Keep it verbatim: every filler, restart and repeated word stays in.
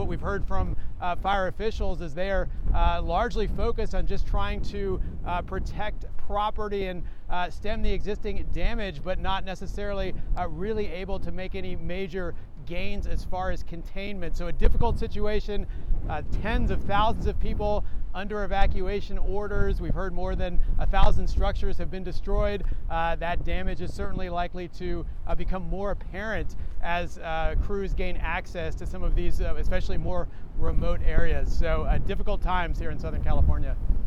what we've heard from uh, fire officials is they are uh, largely focused on just trying to uh, protect property and uh, stem the existing damage, but not necessarily uh, really able to make any major gains as far as containment. So a difficult situation, uh, tens of thousands of people under evacuation orders. We've heard more than a thousand structures have been destroyed. Uh, that damage is certainly likely to uh, become more apparent as uh, crews gain access to some of these, uh, especially more remote areas. So uh, difficult times here in Southern California.